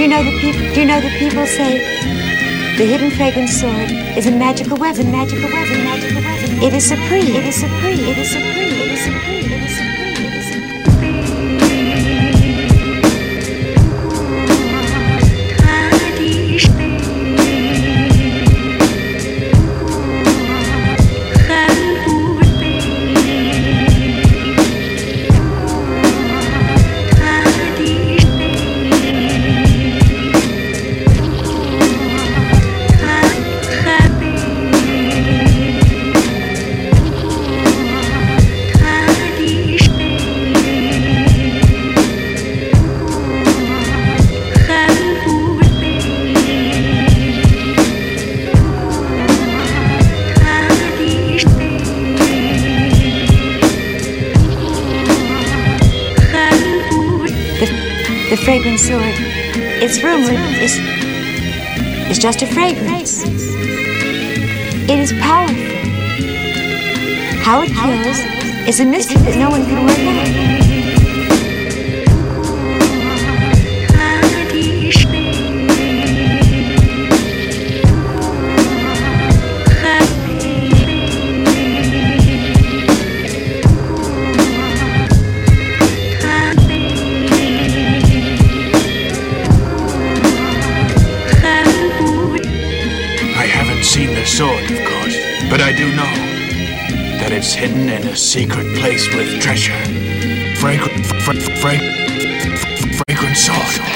Do you know that people say the hidden fragrance sword is a magical weapon, magical weapon, magical weapon. It is supreme, it is supreme, it is supreme, it is supreme, it is supreme, it is supreme. The fragrance sword, it's rumored, is just a fragrance. It is powerful. How it kills is a mystery that no one can work out. Seen the sword, of course, but I do know that it's hidden in a secret place with treasure. Fragrant sword.